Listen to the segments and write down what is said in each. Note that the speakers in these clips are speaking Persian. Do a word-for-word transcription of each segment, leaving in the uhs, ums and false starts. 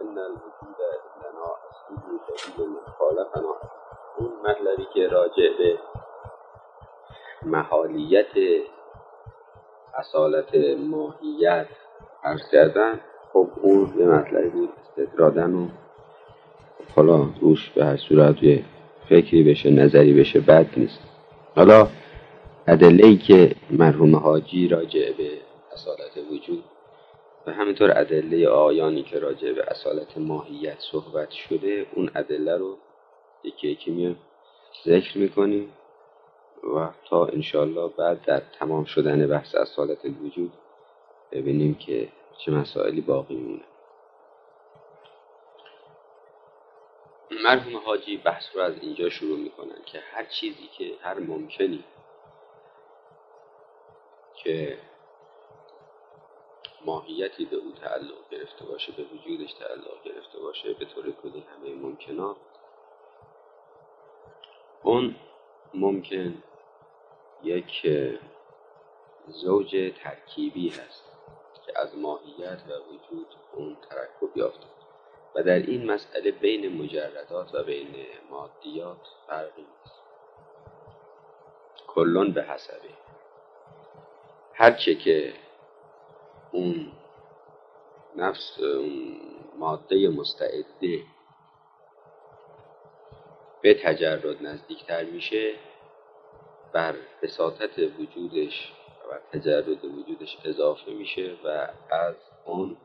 ان الوجود لنا اصلی دلیل من خالقنا. اون مطلبی که راجع به محالیت اصالت ماهیت عرض کردن، خب اون یه مطلبی بود استطرادن و حالا روش به هر صورت یه فکری بشه، نظری بشه، بد نیست. حالا ادله‌ای که مرحوم حاجی راجع به اصالت وجود و همینطور ادله آیانی که راجع به اصالت ماهیت صحبت شده، اون ادله رو یکی یکی میام ذکر میکنیم و تا انشالله بعد در تمام شدن بحث اصالت الوجود ببینیم که چه مسائلی باقی مونه. مرحوم حاجی بحث رو از اینجا شروع میکنن که هر چیزی که هر ممکنی که ماهیتی به او تعلق گرفته باشه، به وجودش تعلق گرفته باشه، به طور کلی همه ممکنات، اون ممکن یک زوج ترکیبی هست که از ماهیت و وجود اون ترکب یافته و در این مسئله بین مجردات و بین مادیات فرقی نیست. کلون به حسبه، هرچه که اون نفس اون ماده مستعده به تجرد نزدیکتر میشه، بر بساطت وجودش و بر تجرد وجودش اضافه میشه و از اون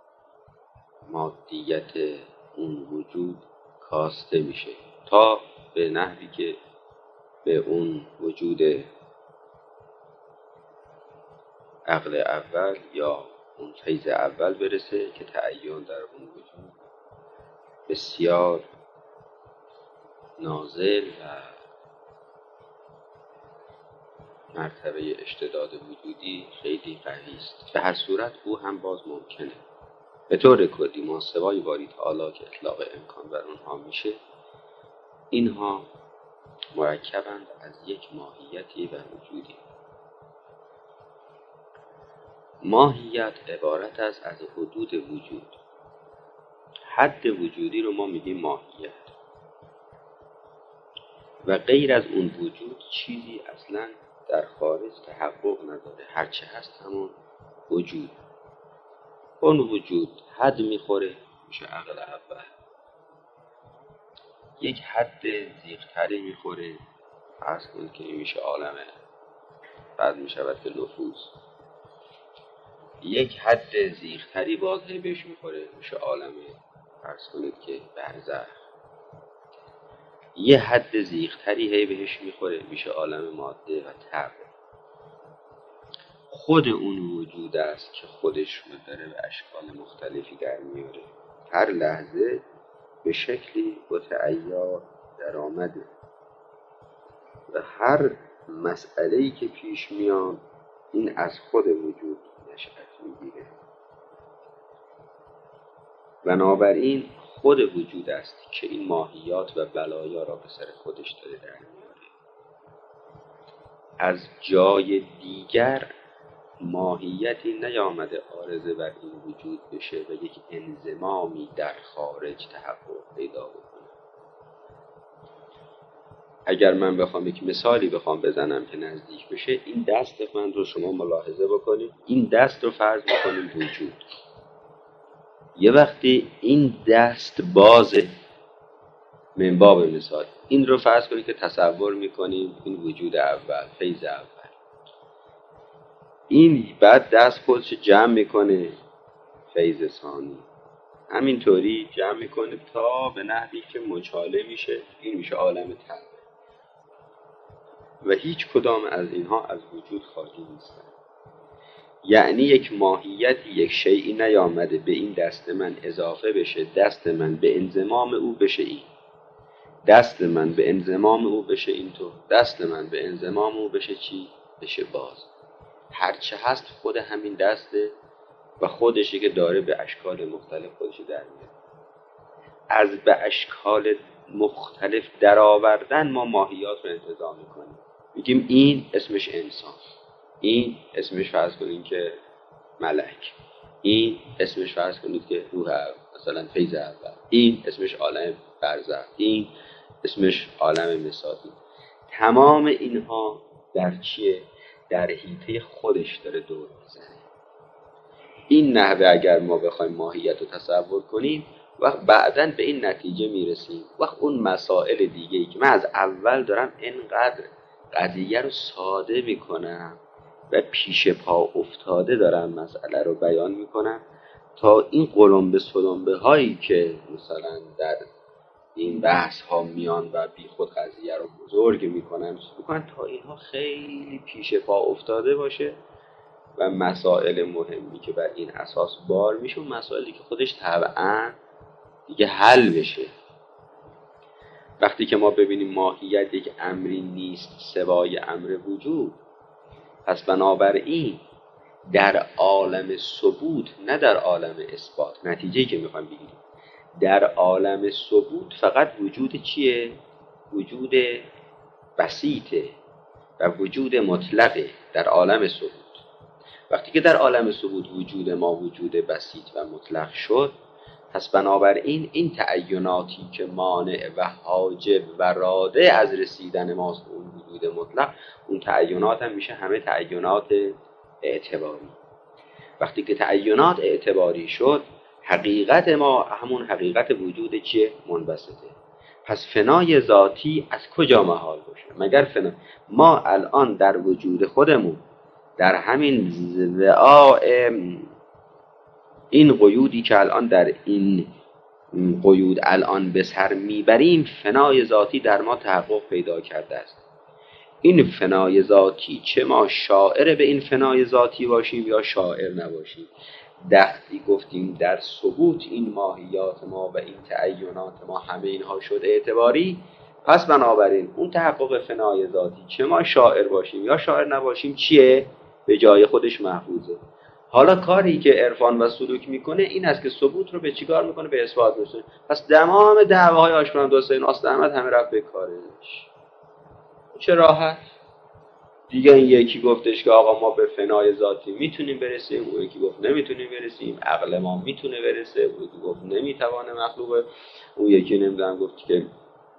مادیت اون وجود کاسته میشه تا به نحوی که به اون وجود عقل اول یا اون فیض اول برسه که تعین در اون وجود بسیار نازل و مرتبه اشتداد وجودی خیلی قوی است. به هر صورت او هم باز ممکنه. به طور کلی ماسوای باری تعالی که اطلاق امکان بر اونها میشه، اینها مرکبند از یک ماهیتی و وجودی. ماهیت عبارت است از حدود وجود. حد وجودی رو ما میگیم ماهیت و غیر از اون وجود چیزی اصلا در خارج تحقق نداره. هرچه هست همون وجود. اون وجود حد میخوره میشه عقل اول، یک حد زیغتری میخوره فرض کنید که این میشه عالمه، بعد میشود که نفوذ، یک حد زیغتری باز بهش میخوره میشه عالمه، فرض کنید که برزخ، یه حد زیغتری هی بهش میخوره میشه عالم ماده و تب. خود اون وجود است که خودش رو داره به اشکال مختلفی در میاره، هر لحظه به شکلی متعیر در آمده و هر مسئله‌ای که پیش میاد این از خود وجود نشأت میگیره. بنابراین خود وجود است که این ماهیات و بلایا را به سر خودش داره در میاره. از جای دیگر ماهیتی نیامده عارضه بر این وجود بشه و یک انضمامی در خارج تحقق پیدا بکنه. اگر من بخوام یک مثالی بخوام بزنم که نزدیک بشه، این دست من رو شما ملاحظه بکنید. این دست رو فرض بکنیم وجود. یه وقتی این دست بازه، من باب مثال این رو فرض کنید که تصور میکنیم این وجود اول، فیض اول. این بعد دست خودش جمع میکنه فیض ثانی، همینطوری جمع میکنه تا به نحوی که مچاله میشه، این میشه عالم تب و هیچ کدام از اینها از وجود خالی نیستن. یعنی یک ماهیت یک شیئی نیامده به این دست من اضافه بشه، دست من به انضمام او بشه این، دست من به انضمام او بشه اینطور، دست من به انضمام او بشه چی؟ بشه باز. هرچه هست خود همین دسته و خودشی که داره به اشکال مختلف خودش در میاره. از به اشکال مختلف در آوردن ما ماهیات رو انتزاع میکنیم، میگیم این اسمش انسان، این اسمش فرض کنیم که ملک، این اسمش فرض کنید که روح مثلا فیض اول، این اسمش عالم برزخ، این اسمش عالم مثالی. تمام اینها در چیه؟ در حیطه خودش داره دور میزنه. این نحوه اگر ما بخوایم ماهیت رو تصور کنیم وقت بعداً به این نتیجه میرسیم. وقت اون مسائل دیگه ای که من از اول دارم اینقدر قضیه رو ساده میکنم و پیش پا افتاده دارم مسئله رو بیان میکنم تا این قلمبه سلمبه هایی که مثلا در این بحث ها میان و بی خود قضیه رو بزرگ میکنن میکنن تا اینها خیلی پیش پا افتاده باشه و مسائل مهمی که بر این اساس بار میشه و مسائلی که خودش طبعا دیگه حل بشه. وقتی که ما ببینیم ماهیت یک امری نیست سوای امر وجود، پس بنابراین در عالم ثبوت نه در عالم اثبات، نتیجه‌ای که میخوایم بگیریم در عالم ثبوت فقط وجود چیه؟ وجود بسیطه و وجود مطلقه در عالم ثبوت. وقتی که در عالم ثبوت وجود ما وجود بسیط و مطلق شد، پس بنابراین این تعیناتی که مانع و حاجب و راده از رسیدن ماست اون وجود مطلق، اون تعینات هم میشه همه تعینات اعتباری. وقتی که تعینات اعتباری شد، حقیقت ما همون حقیقت وجود چیه؟ منبسطه. پس فنای ذاتی از کجا محال باشه؟ مگر فنا ما الان در وجود خودمون در همین ضعاء این قیودی که الان در این قیود الان به سر میبریم فنای ذاتی در ما تحقق پیدا کرده است. این فنای ذاتی چه ما شاعر به این فنای ذاتی باشیم یا شاعر نباشیم، وقتی گفتیم در ثبوت این ماهیات ما و این تعینات ما همه اینها شده اعتباری، پس بنابراین اون تحقق فنای ذاتی چه ما شاعر باشیم یا شاعر نباشیم چیه؟ به جای خودش محفوظه. حالا کاری که عرفان و سلوک میکنه این است که ثبوت رو به چیکار میکنه؟ به اثبات میکنه. پس تمام دعواهای آشکارا دوستان آست احمد همه رفت به کارش. چه راحت. دیگه این یکی گفتش که آقا ما به فنای ذاتی میتونیم برسیم، اون یکی گفت نمیتونیم برسیم، عقل ما میتونه برسه، اون یکی گفت نمیتوانه مخلوقه، اون یکی نمیدونم گفت که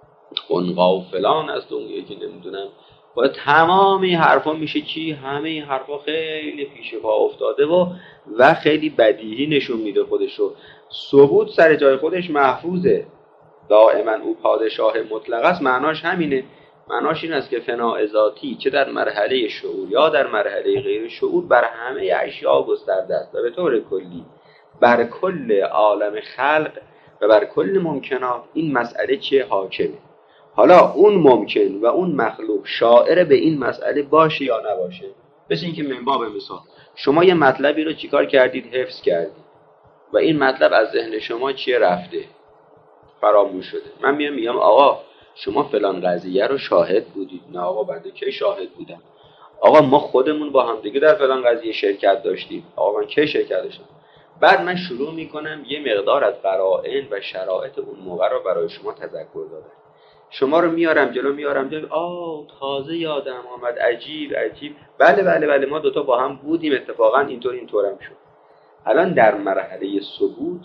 قنقا و فلان است، اون یکی نمیدونم. و تمام این حرفا میشه چی؟ همه این حرفا خیلی پیش پا افتاده و و خیلی بدیهی نشون میده خودشو. ثبوت سر جای خودش محفوظه، دائما او پادشاه مطلق است. معناش همینه. معناش این است که فناء ذاتی چه در مرحله شعور یا در مرحله غیر شعور بر همه اشیاء گسترده است و به طور کلی بر کل عالم خلق و بر کل ممکنات این مسئله چه حاکمه. حالا اون ممکن و اون مخلوق شاعر به این مسئله باشه یا نباشه. مثل این که من باب مثال شما یه مطلبی رو چیکار کردید؟ حفظ کردید و این مطلب از ذهن شما چیه؟ رفته، فراموش شده. من میام میگم آقا شما فلان قضیه رو شاهد بودید. نه آقا بنده کی شاهد بودم؟ آقا ما خودمون با هم دیگه در فلان قضیه شرکت داشتیم. آقا من کی شرکت داشتم؟ بعد من شروع میکنم یه مقدار از قرائن و شرایط اون موقع رو برای شما تذکر دادم. شما رو میارم جلو میارم جلو آه تازه یادم آمد، عجیب عجیب، بله بله بله ما دوتا با هم بودیم، اتفاقا اینطور اینطورم شد. الان در مرحله ثبوت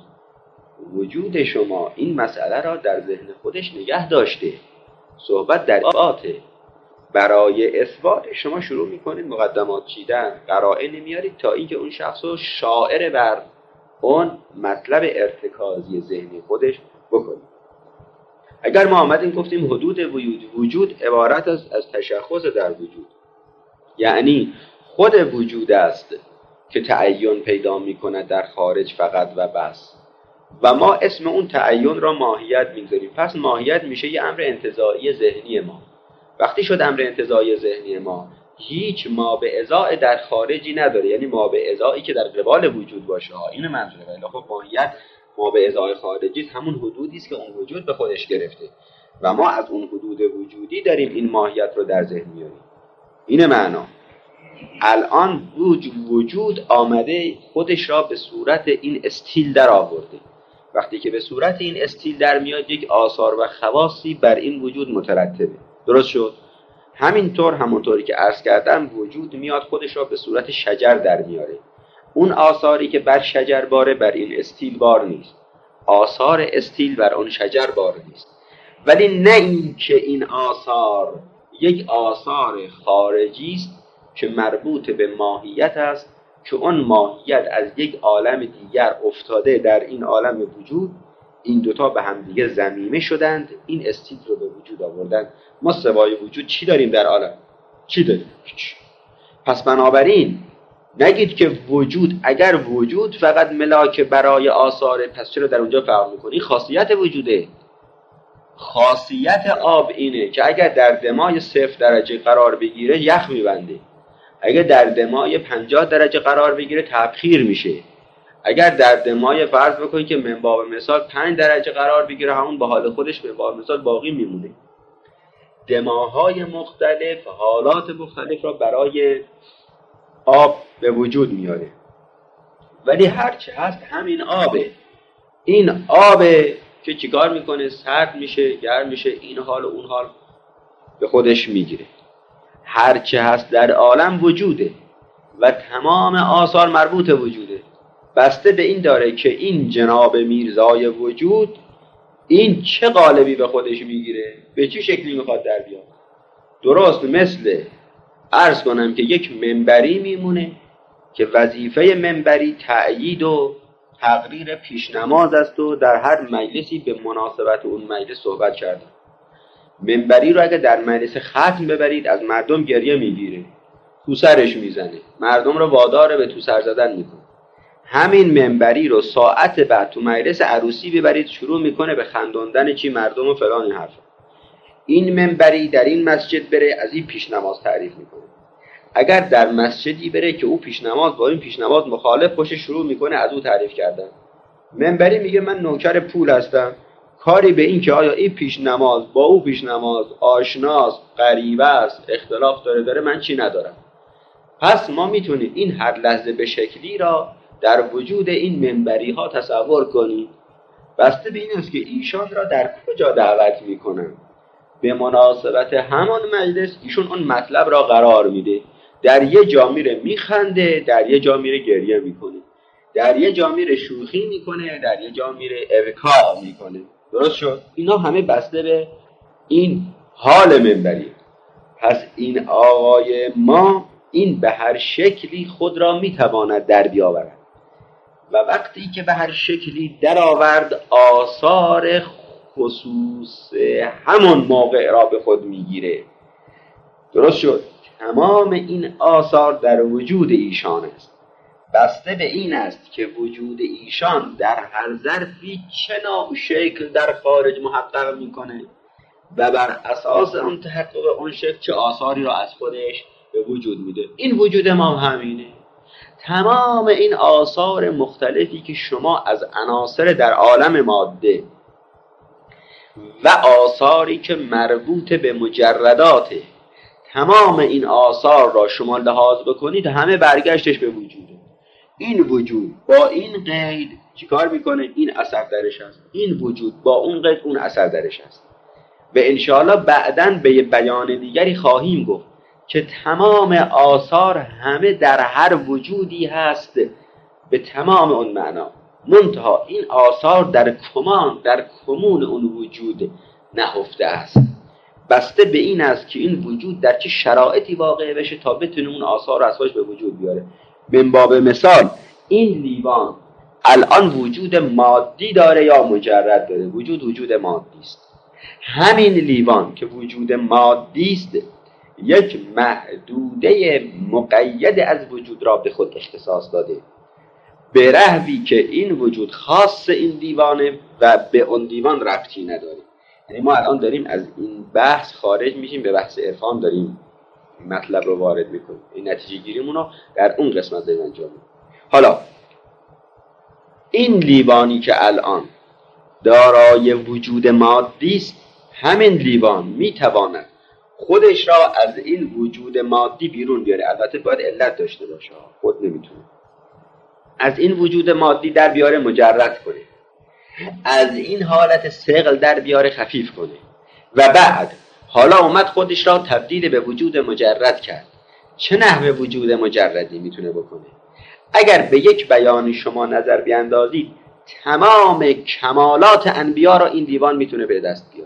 وجود شما این مسئله را در ذهن خودش نگه داشته، صحبت در اثباته. برای اثبات شما شروع میکنید مقدمات چیدن، قرائن میارید تا اینکه اون شخص رو شاعر بر اون مطلب ارتکازی ذهنی خودش بکنید. اگر ما آمدیم گفتیم حدود وجود وجود عبارت است از تشخص در وجود، یعنی خود وجود است که تعین پیدا میکند در خارج فقط و بس، و ما اسم اون تعین را ماهیت میگذاریم. پس ماهیت میشه یه امر انتزاعی ذهنی ما. وقتی شد امر انتزاعی ذهنی ما، هیچ ما به ازای در خارجی نداره، یعنی ما به ازایی که در قبال وجود باشه. این منظوره. ولی خب ماهیت ما به ازای خارجی همون حدودی است که اون وجود به خودش گرفته و ما از اون حدود وجودی داریم این ماهیت رو در ذهن میاریم. این معنا. الان وجود آمده خودش را به صورت این استیل در آورده. وقتی که به صورت این استیل در میاد، یک آثار و خواصی بر این وجود مترتبه. درست شد؟ همینطور همونطوری که عرض کردم وجود میاد خودش را به صورت شجر در میاره. اون آثاری که بر شجر باره بر این استیل بار نیست، آثار استیل بر اون شجر بار نیست. ولی نه این که این آثار یک آثار خارجی است که مربوط به ماهیت است، که اون ماهیت از یک عالم دیگر افتاده در این عالم وجود، این دوتا به هم دیگه ضمیمه شدند، این استیل رو به وجود آوردند. ما سوای وجود چی داریم در عالم؟ چی داریم؟ هیچ. پس بنابراین نگید که وجود، اگر وجود فقط ملاک برای آثار، پس چرا در اونجا فرق میکنی؟ خاصیت وجوده. خاصیت آب اینه که اگر در دمای صفر درجه قرار بگیره یخ میبنده، اگر در دمای پنجاه درجه قرار بگیره تبخیر میشه، اگر در دمای فرض بکنید که منباب مثال پنج درجه قرار بگیره همون به حال خودش منباب مثال باقی میمونه. دماهای مختلف حالات مختلف را برای آب به وجود میاره، ولی هرچه هست همین آبه. این آبه که چیکار میکنه؟ سرد میشه، گرم میشه، این حال و اون حال به خودش میگیره. هرچه هست در عالم وجوده و تمام آثار مربوط وجوده. بسته به این داره که این جناب میرزای وجود این چه قالبی به خودش میگیره، به چه شکلی میخواد در بیاد. درست مثل عرض کنم که یک منبری میمونه که وظیفه منبری تأیید و تقریر پیشنماز است و در هر مجلسی به مناسبت اون مجلس صحبت کردن. منبری رو اگه در مجلس ختم ببرید از مردم گریه میگیره، تو سرش میزنه، مردم رو وادار به تو سر زدن میکنه. همین منبری رو ساعت بعد تو مجلس عروسی ببرید شروع میکنه به خندوندن چی مردم و فلان این حرفا. این منبری در این مسجد بره از این پیشنماز تعریف میکنه. اگر در مسجدی بره که او پیشنماز با این پیشنماز مخالف باشه شروع میکنه از او تعریف کردن. منبری میگه من نوکر پول هستم، کاری به این که آیا این پیشنماز با او پیشنماز آشناست، غریبه است، اختلاف داره داره من چی ندارم. پس ما میتونیم این هر لحظه به شکلی را در وجود این منبری ها تصور کنیم. بسته به این است که ایشان را در کجا دعوت میکنن. به مناسبت همان مجلس ایشون اون مطلب را قرار میده. در یه جا میره میخنده، در یه جا میره گریه میکنه، در یه جا میره شوخی میکنه، در یه جا میره ابکا میکنه. درست شد؟ اینا همه بسته به این حال منبری. پس این آقای ما این به هر شکلی خود را میتواند در بیاورد و وقتی که به هر شکلی در آورد آثار خصوص همون موقع را به خود میگیره. درست شد؟ تمام این آثار در وجود ایشان است. بسته به این است که وجود ایشان در هر ظرفی چه نوع شکل در خارج محقق میکنه و بر اساس اون تحقق اون شکل چه آثاری را از خودش به وجود میده. این وجود ما همینه. تمام این آثار مختلفی که شما از عناصر در عالم ماده و آثاری که مربوط به مجرداته، تمام این آثار را شما لحاظ بکنید همه برگشتش به وجوده. این وجود با این قید چیکار میکنه؟ این اثر درش هست. این وجود با اون قید اون اثر درش هست. و انشاءالله بعداً به بیان دیگری خواهیم گفت که تمام آثار همه در هر وجودی هست به تمام اون معنا. منتها این آثار در کمان در کمون اون وجود نهفته است. بسته به این است که این وجود در چه شرایطی واقع بشه تا بتونه اون آثار رو از خودش به وجود بیاره. من باب مثال این لیوان الان وجود مادی داره یا مجرد داره؟ وجود وجود مادی است. همین لیوان که وجود مادی است یک محدوده مقید از وجود را به خود اختصاص داده به رهبی که این وجود خاص این دیوانه و به اون دیوان ربطی نداره. یعنی ما الان داریم از این بحث خارج میشیم، به بحث عرفان داریم مطلب رو وارد میکنیم. این نتیجه گیریمون رو در اون قسمت داریم انجام میدیم. حالا این لیوانی که الان دارای وجود مادی است، همین لیوان میتواند خودش را از این وجود مادی بیرون بیاره. البته باید علت داشته باشه، خود نمیتونه از این وجود مادی در بیاره مجرد کنه، از این حالت ثقل در بیاره خفیف کنه و بعد حالا اومد خودش را تبدیل به وجود مجرد کرد. چه نحوه وجود مجردی میتونه بکنه؟ اگر به یک بیان شما نظر بیندازید تمام کمالات انبیا را این دیوان میتونه به دست بیاره.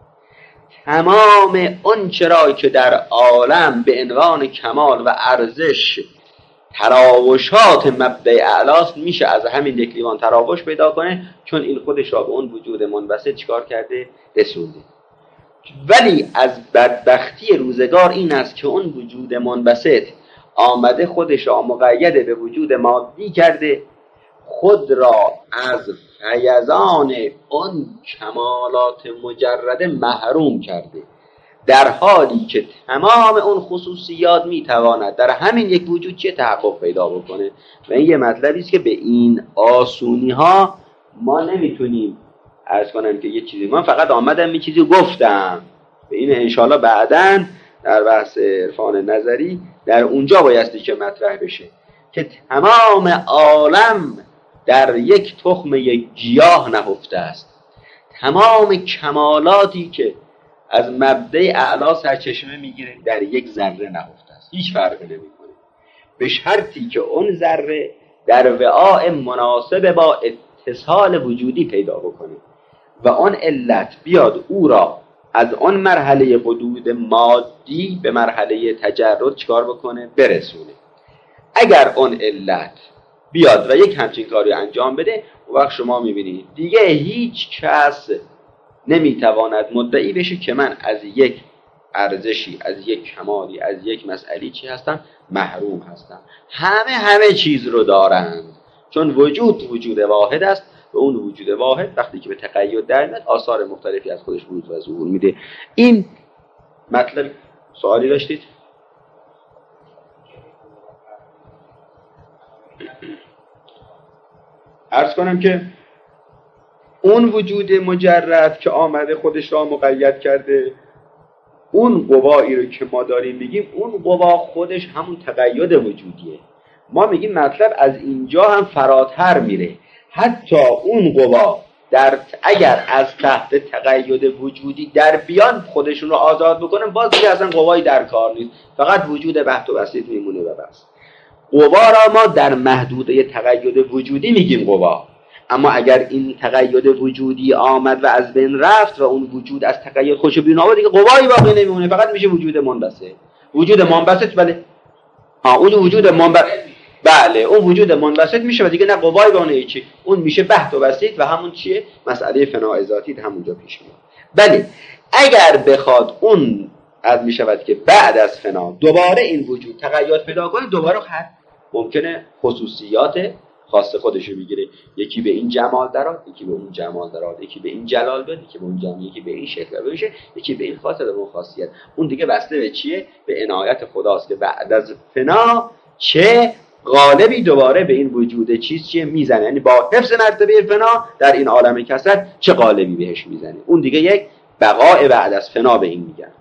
تمام اون چرا که در عالم به عنوان کمال و ارزش تراوشات مبدأ اعلاست میشه از همین یک لیوان تراوش پیدا کنه، چون این خودش را به اون وجود منبسط چیکار کرده؟ رسونده. ولی از بدبختی روزگار این است که اون وجود منبسط آمده خودش را مقید به وجود مادی کرده، خود را از فیضان اون کمالات مجرده محروم کرده، در حالی که تمام اون خصوصیات میتواند در همین یک وجود چه تحقق پیدا بکنه. و این یه مطلبی است که به این آسونی ها ما نمیتونیم عرض کنم که یه چیزی، من فقط آمدم یه چیزی گفتم، به این انشالله بعداً در بحث عرفان نظری در اونجا بایستی که مطرح بشه که تمام عالم در یک تخم یک گیاه نهفته است. تمام کمالاتی که از مبدأ اعلا سرچشمه میگیره در یک ذره نهفته است، هیچ فرقی نمیکنه، به شرطی که اون ذره در وعاء مناسب با اتصال وجودی پیدا بکنه و اون علت بیاد او را از اون مرحله حدود مادی به مرحله تجرد چکار بکنه؟ برسونه. اگر اون علت بیاد و یک همچین کاری انجام بده، اون وقت شما میبینید دیگه هیچ کس نمیتواند مدعی بشه که من از یک ارزشی، از یک کمالی، از یک مسئله چی هستم؟ محروم هستم. همه همه چیز رو دارند، چون وجود وجود واحد است و اون وجود واحد وقتی که به تقید در میاد آثار مختلفی از خودش وجود و ظهور میده. این مطلب. سوالی داشتید؟ عرض کنم که اون وجود مجرد که آمده خودش را مقید کرده، اون قوایی رو که ما داریم میگیم، اون قوا خودش همون تقید وجودیه. ما میگیم مطلب از اینجا هم فراتر میره، حتی اون قوا در اگر از تحت تقید وجودی در بیان خودشون رو آزاد بکنن، باز دیگه اصلا قوایی در کار نیست، فقط وجود بحت و بسیط میمونه و بس. قوا را ما در محدوده تقید وجودی میگیم قوا، اما اگر این تقید وجودی آمد و از بین رفت و اون وجود از تقید خوش بیرون آمد، دیگه قوایی باقی نمیمونه، فقط میشه وجود منبسط. وجود منبسط بله ها اون وجود منبسط بله اون وجود منبسط میشه و دیگه نه قوایی با نه چی، اون میشه بحت و بسیط و همون چیه؟ مسئله فناء ذاتی همونجا پیش میاد. بله اگر بخواد اون از میشود که بعد از فنا دوباره این وجود تقید پیدا کنه، دوباره هر ممکنه خصوصیات خاص خودشو بگیره، یکی به این جمال دراد، یکی به اون جمال دراد، یکی به این جلال بیاد، یکی به اون جمال، یکی به این شکل بشه، یکی به این خاصیت و اون خاصیت. اون دیگه بسته به چیه؟ به عنایت خداست که بعد از فنا چه غالبی دوباره به این وجود چیز چیه میزنه، یعنی با حفظ مرتبه فنا در این عالم کثرت چه غالبی بهش میزنه. اون دیگه یک بقاء بعد از فنا به این میگن.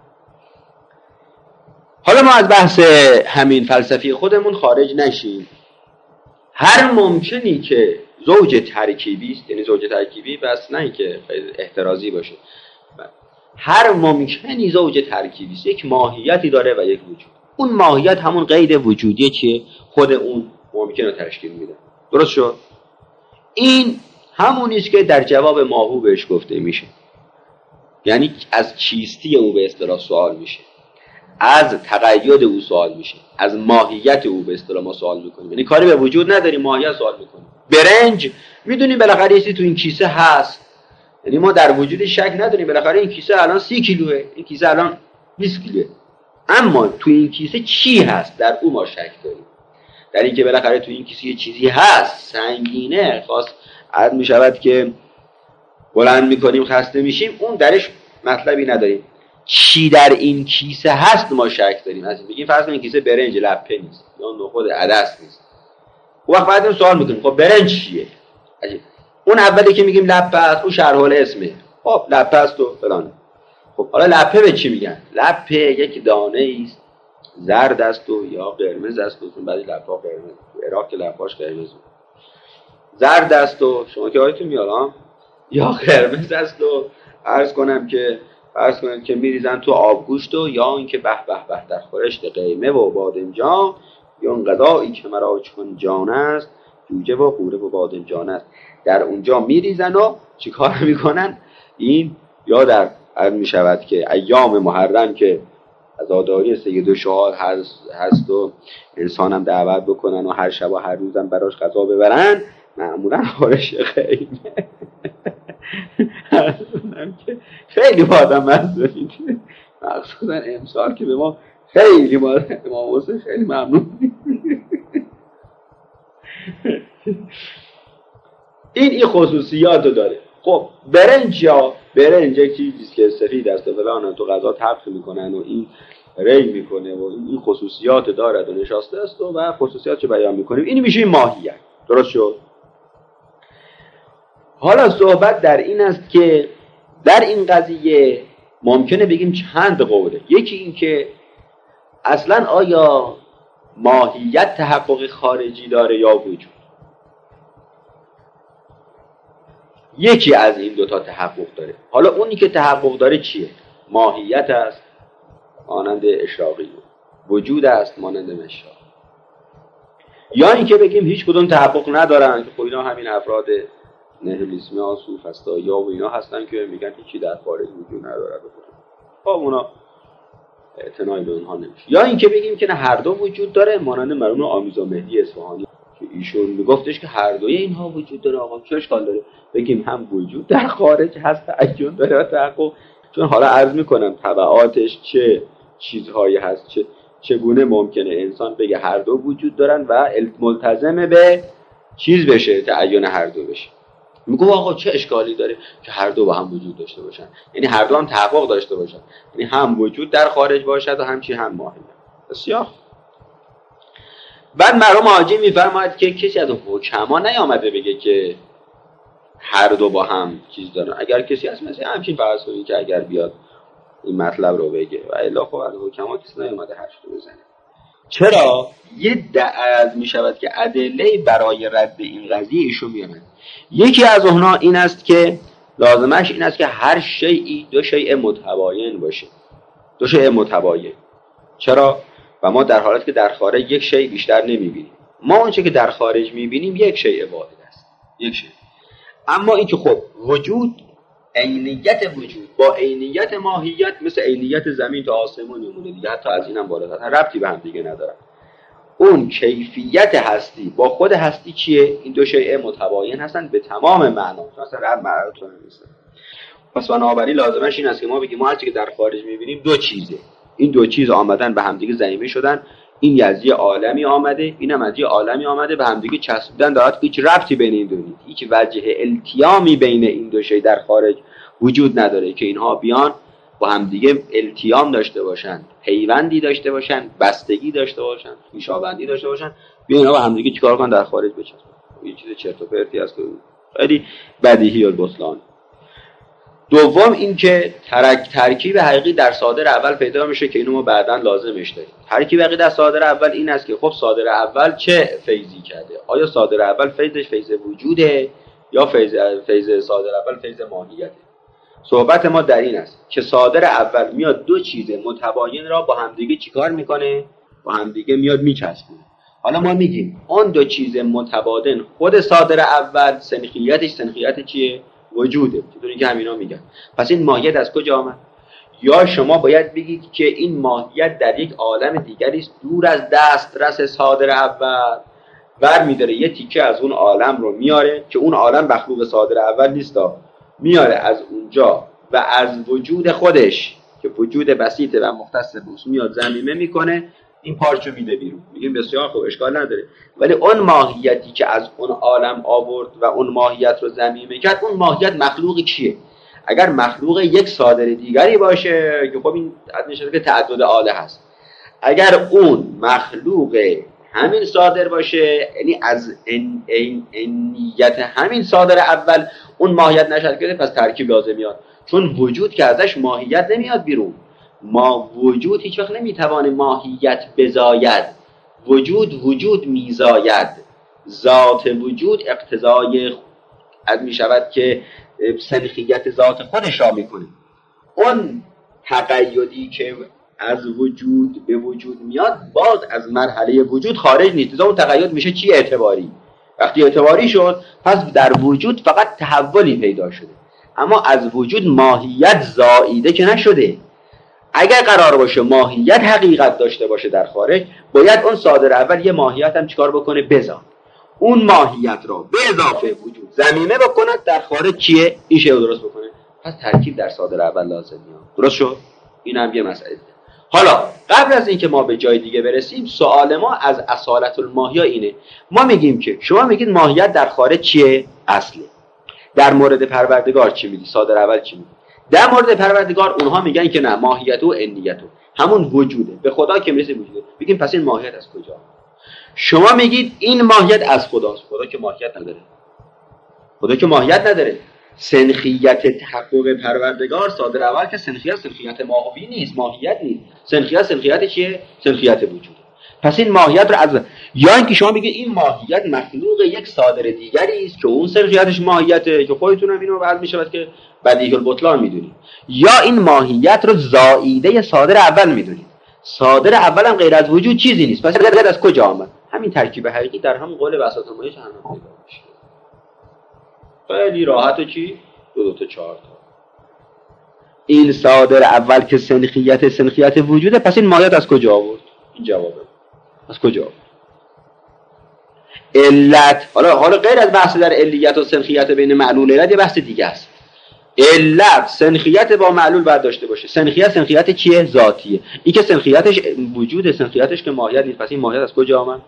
حالا ما از بحث همین فلسفی خودمون خارج نشیم. هر ممکنی که زوج ترکیبی است، یعنی زوج ترکیبی بس نه که احترازی باشه، هر ممکنی زوج ترکیبی است، یک ماهیتی داره و یک وجود. اون ماهیت همون قید وجودیه که خود اون ممکن رو تشکیل میده. درست شد؟ این همونی است که در جواب ماهو بهش گفته میشه، یعنی از چیستی او به اصطلاح سوال میشه، از تقید او سوال میشه، از ماهیت او به اصطلاح ما سوال میکنیم، یعنی کاری به وجود نداریم، ماهیت سوال میکنیم. برنج میدونیم بالاخره یه چیزی تو این کیسه هست، یعنی ما در وجود شک نداریم، بالاخره این کیسه الان سی کیلوه، این کیسه الان بیست کیلوه، اما تو این کیسه چی هست در او ما شک داریم. در این که بالاخره تو این کیسه یه چیزی هست، سنگینه، خاص عد میشود که بلند میکنیم خسته میشیم، اون درش مطلبی نداریم. چی در این کیسه هست ما شک داریم. مثلا بگیم فرض کنید این کیسه برنج لپه نیست یا نخود عدس نیست، اون وقت بعد سوال میکنیم خب برنج چیه؟ عجیب. اون اولی که میگیم لپه است، اون شرح الاسمه، خب لپه است و فلان. خب حالا لپه به چی میگن؟ لپه یک دانه است، زرد است و یا قرمز است، چون بعضی لپه‌ها قرمز، تو عراق که لپه‌اش قرمز زرد است و شما که هایتون میاد ها، یا قرمز است و عرض کنم که فرض کنید که میریزن تو آبگوشت و یا اینکه به به به در خورشت قیمه و بادمجان یا اون غذایی که مرا چون جان است، جوجه و غوره و بادنجان است. در اونجا میریزن و چی کار میکنن؟ این یا در عرض میشود که ایام محرم که عزاداری سید الشهاد هست و انسان هم دعوت بکنن و هر شب و هر روزم براش غذا ببرن، معمولا خورش خیمه خیلی با آدم مزه میده، مخصوصا امسال که به ما خیلی با امام حسین خیلی ممنون. این این خصوصیات رو داره. خب برنج یا برنج یک چیزیست که سفید است و فلان تو غذا طبخ میکنن و این ری میکنه و این خصوصیات دارد و نشاسته است و, و خصوصیات رو بیان میکنیم. این میشه ماهیت. درست شد؟ حالا صحبت در این است که در این قضیه ممکنه بگیم چند قوله. یکی این که اصلا آیا ماهیت تحقق خارجی داره یا وجود؟ یکی از این دوتا تحقق داره. حالا اونی که تحقق داره چیه؟ ماهیت است مانند اشراقی، وجود است مانند مشراق. یا این که بگیم هیچ کدوم تحقق ندارن که خب اینا همین افراد نهیلیسمی ها، سوفسطایی ها و اینا هستن که میگن هیچی در خارج وجود نداره. خب اونا اعتنایی به اونها نمیشه. یا این که بگیم که نه هر دو وجود داره مانند مرحوم آمیزا مهدی اصفهانی که ایشون میگفتش که هر دوی اینها وجود داره. آقا چه اشکال داره بگیم هم وجود در خارج هست تعین داره و تحقق؟ چون حالا عرض میکنم تبعاتش چه چیزهایی هست، چه چگونه ممکنه انسان بگه هر دو وجود دارن و ملتزم به چیز بشه، تعین هر دو بشه. میگه آقا چه اشکالی داره که هر دو با هم وجود داشته باشن، یعنی هر دو هم تحقق داشته باشن، یعنی هم وجود در خارج باشد و همچی هم ماهیت. بسیار. بعد مرحوم حاجی میفرماید که کسی از حکما نیامده بگه که هر دو با هم چیز دارن. اگر کسی هست مثلا همچین فرض کنید که اگر بیاد این مطلب رو بگه و الا خب از حکما کسی نیامده حرف رو بزنه. چرا؟ یه از میشود که ادله برای رد این قضیه ایشون میارن. یکی از اونها این است که لازمش این است که هر شیئی دو شیء متباین باشه. دو شیء متباین. چرا؟ و ما در حالت که در خارج یک شیء بیشتر نمیبینیم. ما اونچه که در خارج میبینیم یک شیء واحد است. یک شیء. اما این که خب وجود، عینیت وجود با عینیت ماهیت مثل عینیت زمین تا آسمون میمونه دیگه، حتی از اینم بالاتر، ربطی به هم دیگه ندارن. اون کیفیت هستی با خود هستی چیه؟ این دو شیء متباین هستن به تمام معنا. مثلا رب معرفتون نیست. پس بنابراین لازمش این است که ما بگیم ما هرچی که در خارج میبینیم دو چیزه. این دو چیز آمدن به هم دیگه ضمیمه شدن. این از یه عالمی آمده، اینم از یه عالمی آمده، به هم دیگه چسبیدن، در حالی که هیچ ربطی بین این دو نیست. هیچ وجه التیامی بین این دو شیء در خارج وجود نداره که اینها بیان با هم دیگه التیام داشته باشن، پیوندی داشته باشن، بستگی داشته باشن، خویشاوندی داشته باشن، بیان اینا با هم دیگه چیکار کنن؟ در خارج بچسبن. یه چیز چرت و پرتی است که خیلی بدیهی البطلان. دوم این که ترک ترکیب حقیقی در صادر اول پیدا میشه که اینو ما بعداً لازمش داریم. ترکیب حقیقی در صادر اول این است که خب صادر اول چه فیضی کرده؟ آیا صادر اول فیضش فیض وجوده یا فیض فیض صادر اول فیض ماهیته؟ صحبت ما در این است که صادر اول میاد دو چیز متباین را با همدیگه چیکار میکنه؟ با همدیگه میاد میچسبونه. حالا ما میگیم اون دو چیز متبادل خود صادر اول سنخیتش سنخیت چیه؟ وجوده. چطوری که همینا میگن. پس این ماهیت از کجا آمد؟ یا شما باید بگید که این ماهیت در یک عالم دیگری است دور از دسترس صادر اول، ور میداره یه تیکه از اون عالم رو میاره که اون عالم مخلوق صادر اول نیستا، میاره از اونجا و از وجود خودش که وجود بسیطه و مختص بوس میاد ضمیمه میکنه، این پارچو میده بیرون. میگیم بسیار خوب، اشکال نداره. ولی اون ماهیتی که از اون عالم آورد و اون ماهیت رو ضمیمه کرد، اون ماهیت مخلوق کیه؟ اگر مخلوق یک صادر دیگری باشه که خب این نشده که تعدد آله هست، اگر اون مخلوق همین صادر باشه، یعنی از ان ان انیت همین صادر اول اون ماهیت نشد کرده، پس ترکیب لازم میاد. چون وجود که ازش ماهیت نمیاد بیرون، ما وجود هیچ وقت نمیتوانه ماهیت بزاید. وجود وجود میزاید. ذات وجود اقتضای از میشود که سنخیت ذات خودش را میکنه. اون تقیدی که از وجود به وجود میاد باز از مرحله وجود خارج نیست. اون تقید میشه چی؟ اعتباری. وقتی اعتباری شد پس در وجود فقط تحولی پیدا شده، اما از وجود ماهیت زائیده که نشده. اگر قرار باشه ماهیت حقیقت داشته باشه در خارج، باید اون صادر اول یه ماهیت هم چیکار بکنه؟ بذار اون ماهیت را به اضافه وجود ضمیمه بکنه در خارج چیه؟ این شی رو درست بکنه. پس ترکیب در صادر اول لازم میاد. درست شد؟ این هم یه مسئله. حالا قبل از اینکه ما به جای دیگه برسیم، سوال ما از اصالت الماهیا اینه. ما میگیم که شما میگید ماهیت در خارج چیه؟ اصله. در مورد پروردگار چی میگی؟ صادر اول چی میگی؟ در مورد پروردگار اونها میگن که نه، ماهیت و انیت همون وجوده، به خدا که میرسه وجوده. بگیم پس این ماهیت از کجا؟ شما میگید این ماهیت از خداست. خدا که ماهیت نداره. خدا که ماهیت نداره. سنخیت تحقق پروردگار صادر اول که سنخیت سنخیت ماهوی نیست، ماهیت نیست. سنخیت سنخیت چیه؟ سنخیت وجوده. پس این ماهیت رو از یا اینکه شما بگید این ماهیت مخلوق یک صادر دیگری است که اون سنخیتش ماهیته، که خودتون هم اینو بعد میشود که بدیهی البطلان میدونید، یا این ماهیت رو زائیده صادر اول میدونید. صادر اول هم غیر از وجود چیزی نیست. پس غیر از کجا آمد؟ همین ترکیب حقیقی در همون قول وساط المایه چند پیدا میشه. خیلی راحت و چی؟ دو دو تا چهار تا. این صادر اول که سنخیت سنخیت وجوده، پس این ماهیت از کجا آورد؟ این جوابه. از کجا آورد؟ علت. حالا حالا غیر از بحث در علیت و سنخیت بین معلول و علت، یه بحث دیگه است. علت سنخیت با معلول باید داشته باشه. سنخیت سنخیت چیه؟ ذاتیه. این که سنخیتش وجوده، سنخیتش که ماهیت نیست، پس این ماهیت از کجا آمد؟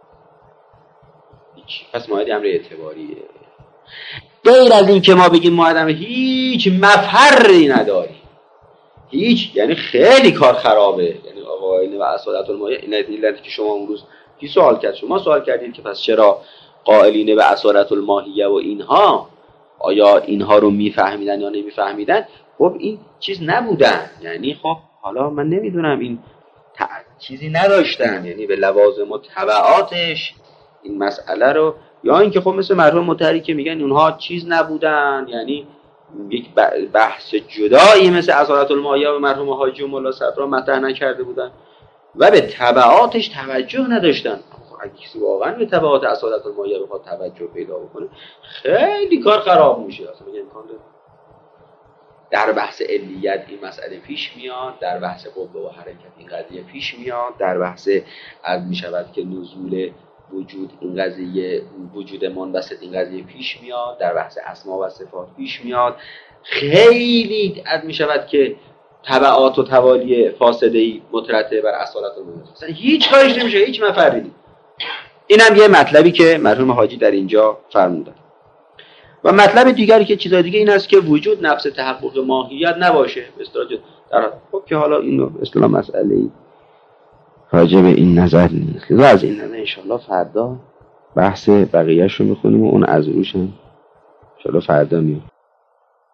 هیچ. پس ماهیت امر اعتباریه. غیر از این که ما بگیم ماهیت امر هیچ مفری نداری، هیچ، یعنی خیلی کار خرابه. یعنی آقایون و اصالت المایه این علتی که شما اون روز کی سوال کرد؟ شما سوال کردید که پس چرا قائلین به اصالت الماهیه و اینها، آیا اینها رو میفهمیدن یا نمیفهمیدن؟ خب این چیز نبودن. یعنی خب حالا من نمیدونم این چیزی نداشتن، یعنی به لوازم و تبعاتش این مسئله رو، یا اینکه خب مثل مرحوم مطهری که میگن اونها چیز نبودن، یعنی یک بحث جدایی مثل اصالت الماهیه و مرحوم حاجی و ملا صدرا مطرح نکرده بودن و به تبعاتش توجه نداشتن. اگه کسی واقعا به تبعات اصالت الماهیه بخواد توجه پیدا بکنه، خیلی کار خراب میشه. اصلا میگه امکان داره. در بحث علیت این مسئله پیش میاد، در بحث قوه و حرکت این قضیه پیش میاد، در بحث از میشود که نزول وجود این قضیه، وجود منبسط این قضیه پیش میاد، در بحث اسما و صفات پیش میاد. خیلی از میشود که تبعات و توالی فاسده‌ای مترتب بر اصالت الماهیه. اصلا هیچ کاریش نمیشه، هیچ مفری نیست. اینم یه مطلبی که مرحوم حاجی در اینجا فرمودن. و مطلب دیگری که چیزای دیگه این است که وجود نفس تحقق ماهیت نباشه. مثلا در خب که حالا اینو اصلا مسئله راجع به این نظر نیست. لذا از این نظر انشالله فردا بحث بقیه‌اش رو میخونیم و اون از روش هم انشالله فردا میاد.